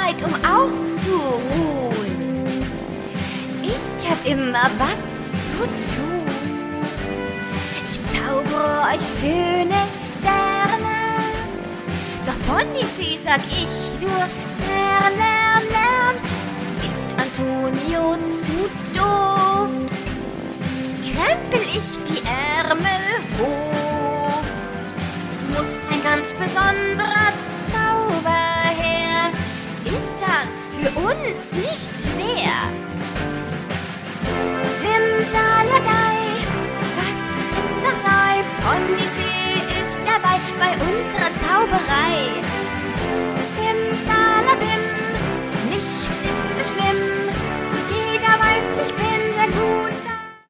Zeit, um auszuruhen. Ich hab immer was zu tun. Ich zaubere euch schöne Sterne. Doch Pontifee sag ich nur, lern, lern, lern. Ist Antonio zu doof? Krempel ich die Ärmel hoch? Muss ein ganz besonderer Zauber her? Ist das für uns nicht schwer?